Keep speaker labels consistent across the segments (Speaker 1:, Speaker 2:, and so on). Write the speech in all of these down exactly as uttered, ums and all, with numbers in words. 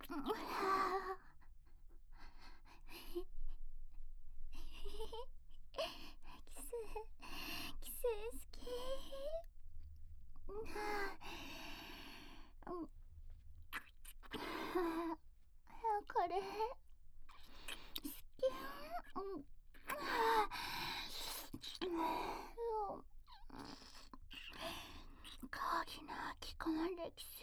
Speaker 1: キスキス好き。これ好き。高貴な気候歴史。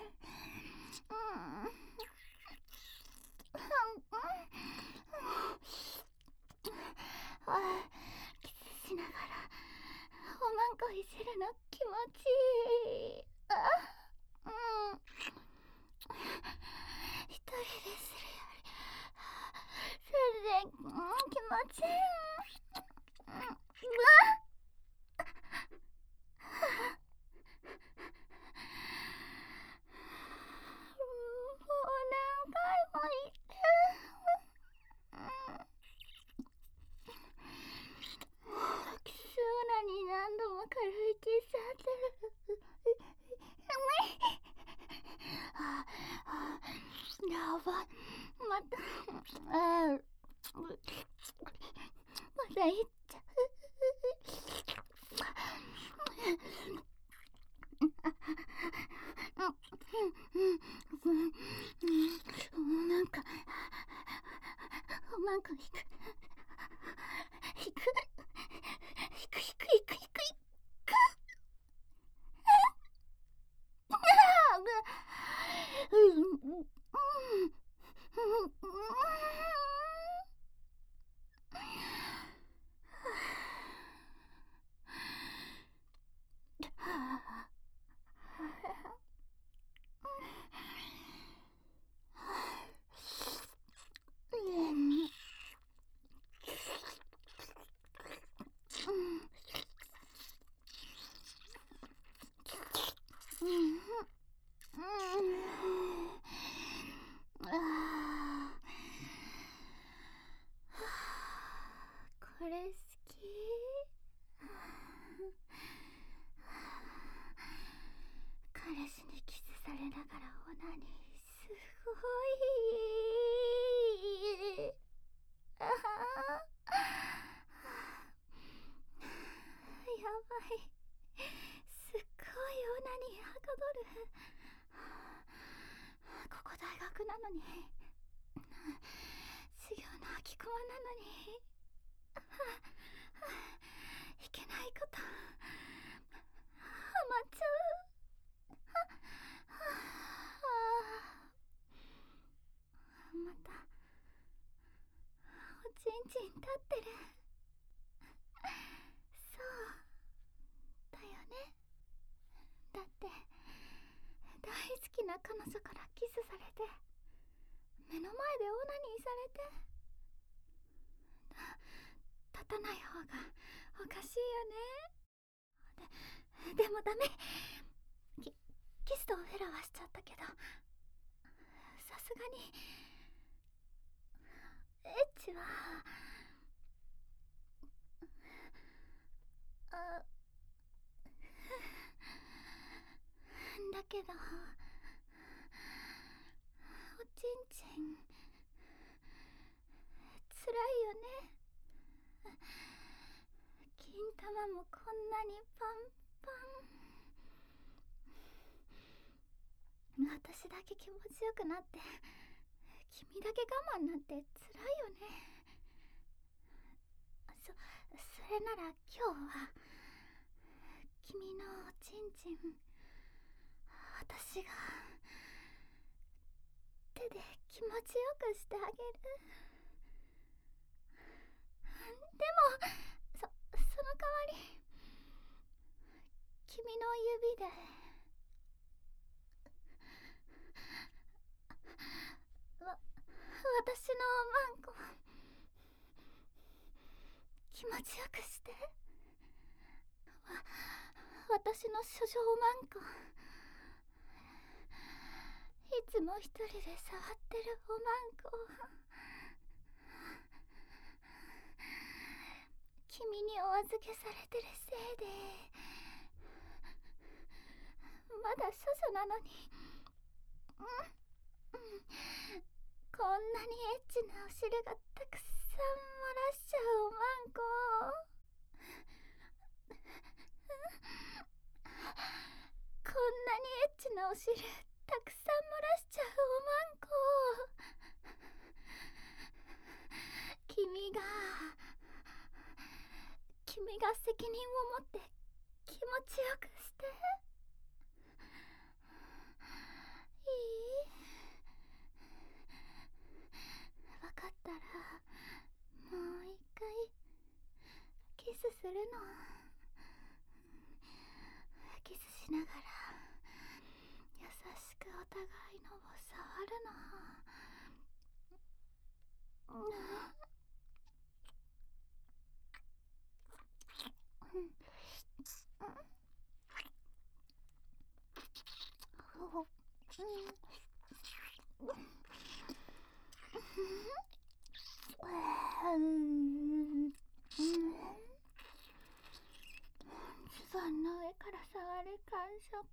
Speaker 1: キスしながらおまんこいじるの気持ちいい。あ、うん。一人でするより全然、うん、気持ちいい。うん、うわっもう何回も言って。キスなに何度も軽いキス当てる。ああ、やばい。また、あー、またいっちゃう。なんか、なんか引く。引く。引く、引く、引く、引く、引く。うん、うん、これ好き。彼氏にキスされながらオナニーすごい。ああ、やばい。すっごいオナニーはかどる。ここ大学なのに、授業の空きコマなのに、いけないこと、ハマっちゃう。またおちんちん立ってる。そうだよね。だって大好きな彼女からキスされて、目の前でオナニーされて、立たない方がおかしいよね。で、でもダメ。キ、キスとオフェラはしちゃったけど、さすがにエッチは、あ、だけどおちんちんつらいよね。金玉もこんなにパンパン。私だけ気持ちよくなって、君だけ我慢なんてつらいよね。そ、それなら今日は君のおちんちん、私が手で気持ちよくしてあげる。でもそ、その代わり君の指でわ、私のマンコ気持ちよくして。わ、私の処女マンコ、いつも一人で触ってるおまんこ、君にお預けされてるせいで、まだ処女なのに、うん、うん、 汁がたくさん漏らしちゃうおまんこ。こんなにエッチなお汁たくさん漏らしちゃうおまんこ。君が君が責任を持って気持ちよくしていい？わかったらもう一回キスするの。キスしながら優しくお互いのを触るの。ズボンの上から触る感触。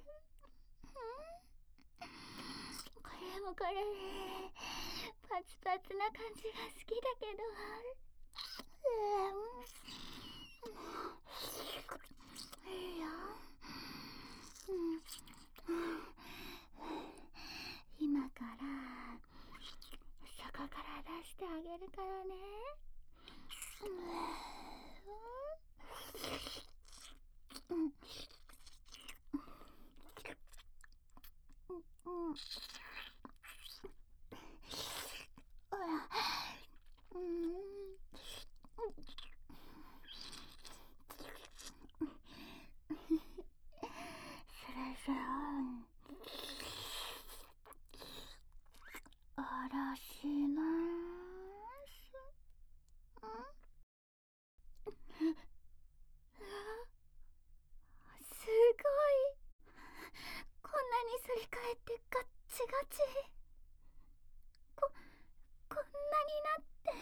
Speaker 1: これもこれパツパツな感じが好きだけど、いいよ。今からそこから出してあげるからね。それじゃあ下ろします。すごい。こんなにすり替えてガッチガチ。こ、こんなになって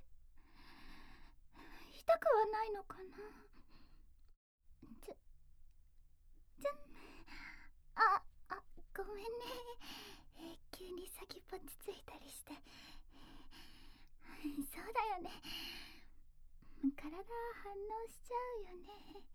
Speaker 1: 痛くはないのかな。じゃ、じゃん。あ、あ、ごめんね。えー、急に先っぽちついたりして。そうだよね。体反応しちゃうよね。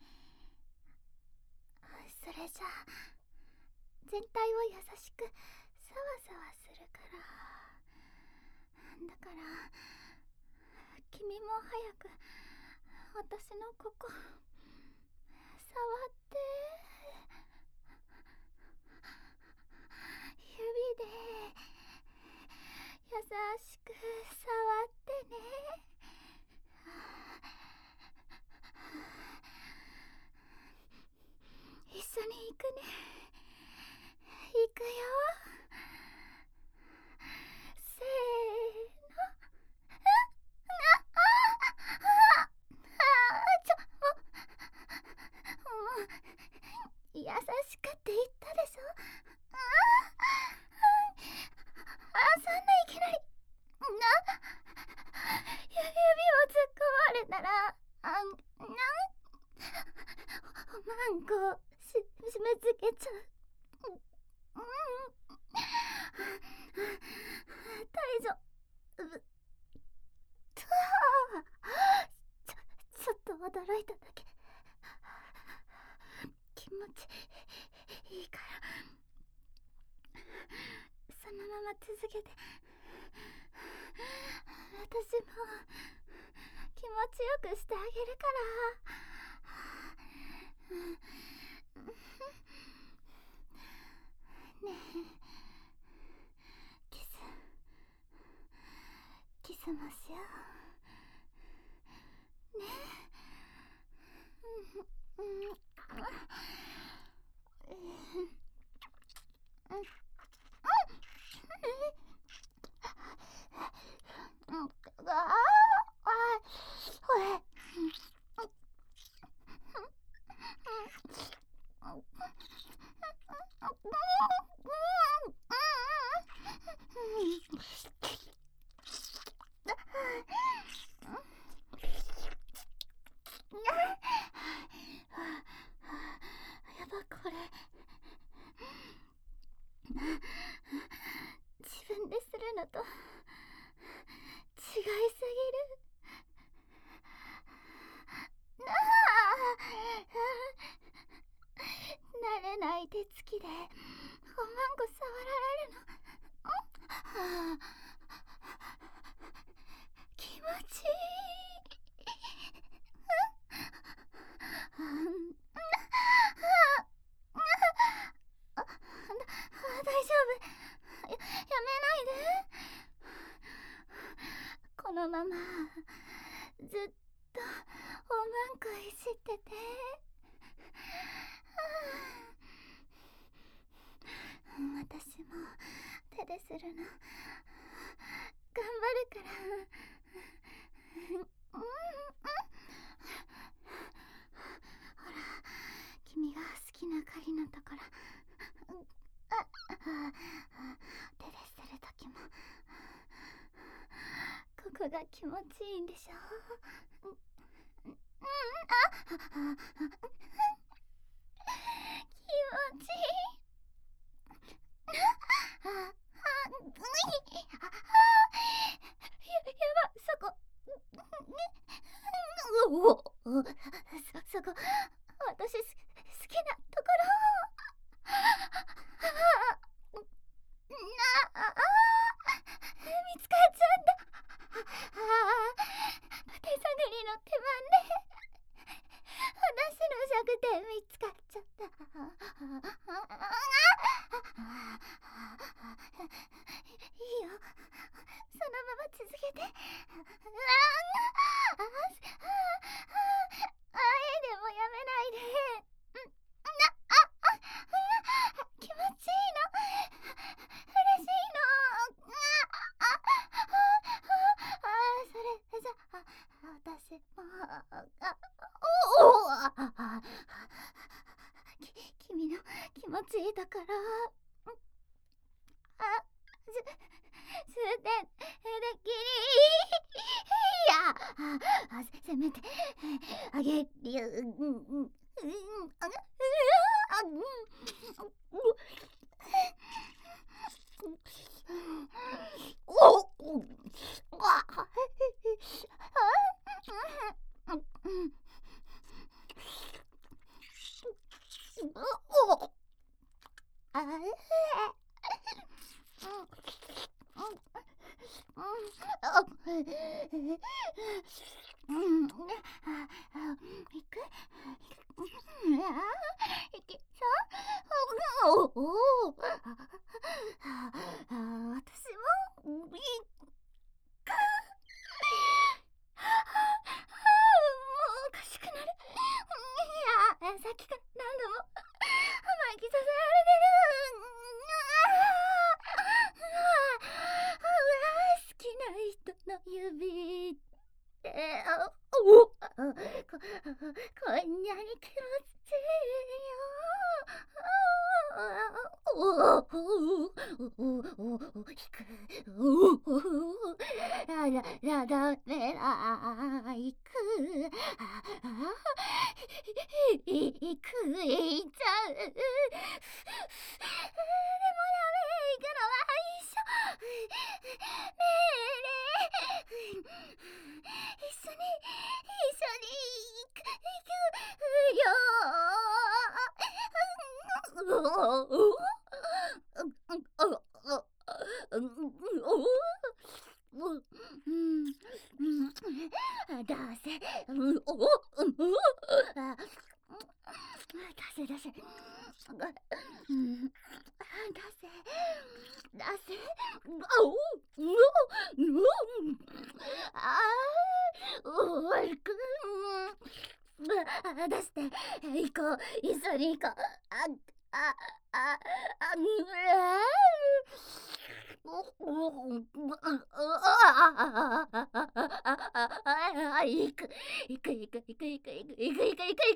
Speaker 1: それじゃあ全体を優しくサワサワするから。だから君も早く私のここ触って。指で優しく触ってね。一緒に行くね。行くよ。せーの。ちょ、もう優しくって言ったでしょ。あ、そんないきなりな、指を突っ込まれたら、あ、なんおまんこし締め付けちゃう。うん、大丈夫。ちょ、ちょっと驚いただけ。気持ちいいからそのまま続けて。私も気持ちよくしてあげるから。ねえ、キスキスもしようね。うんうんうんずっとおまんこいじってて、私も手でするの頑張るから。ほら、君が好きな狩りのところ、手でするときもここが気持ちいいんでしょ。うん、あ、気持ちいい。あ、あ、うい、あ、や、やば、そこ、おお、そ、そこ、私す好きなところ。なあ、見つかっちゃった。手探りの手番で私の弱点見つかっちゃった。いいよ、そのまま続けて。ああ、あえでもやめないで。な、あ、あ、気持ちいいの、嬉しいの。あ、あ、あ、それじゃあ私も、あ、おお、あ、き、君の気持ちいいところ、あ、す、すで、できり、いや、あ、せめてあげるよ。うん、うん、うん、あ、う、あ、うん、おお、あ、お、あ、うん、行く、いけそう。おお、私も行く。もうおかしくなる。いや、さっきから何度も巻きさせられてる。好きな人の指っておお、こ、こんなに気持ちいいよ。おお、おお、おお、引く。おお、ららららめらいく。ああ、いく、いっちゃう。でもやめ、行くのは一緒。ねえねえ、一緒に、一緒に行く、行くよ。どうせ、おお、出せ出せ、うん、出せ出せ、おお、うお、ああ、おいくん、出して、行こう、一緒に行こう。あ、あ、あ、あ、うわあ、行く、行く、行く、行く、行く、行く、行く、行く、行く、行く、行く、行く、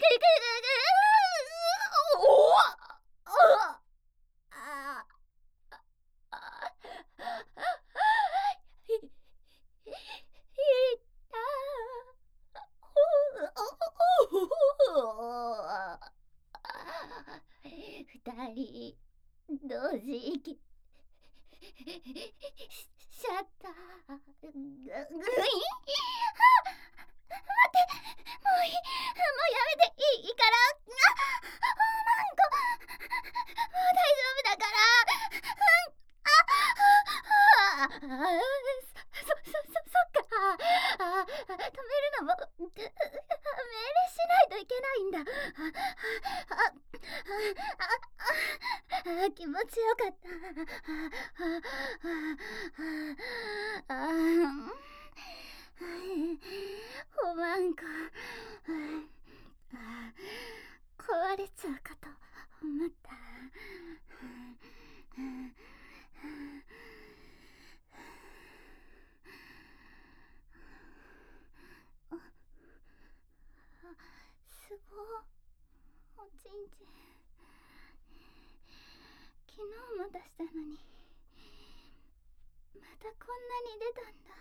Speaker 1: おお、ああ、い、いた、二人同時息しちゃった。ぐ、ぐい、あ、待って、もういい、もうやめていい、いいから。あ、なんかもう大丈夫だから。うん、あ、あ、あ、そ、そ、そ、そっか。あ、止めるのも命令しないといけないんだ。あ、あ、あ、あ、気持ちよかった。あ、あ、あ、 たのに、またこんなに出たんだ。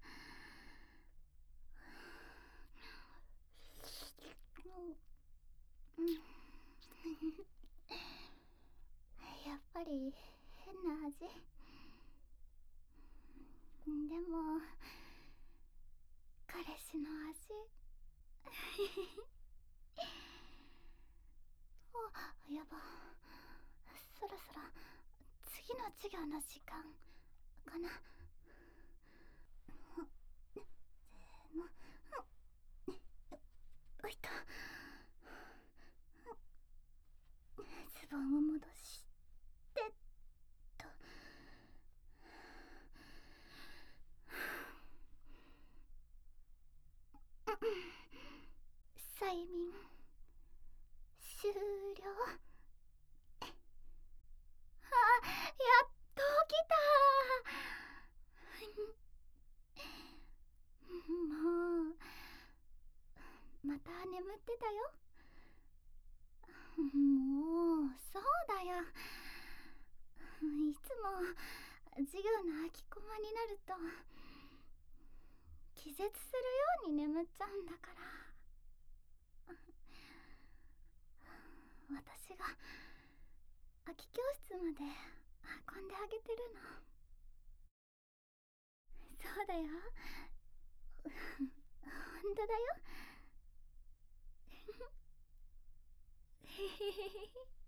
Speaker 1: やっぱり変な味。でも彼氏の味。あ、やば、そろそろ次の授業の時間かな。せーの、おいた。ズボンを戻してっと。催眠終了。あ、やっと起きた。もうまた眠ってたよ。もうそうだよ。いつも授業の空きコマになると気絶するように眠っちゃうんだから。私が空き教室まで運んであげてるの。そうだよ。本当だよ。へへへへ。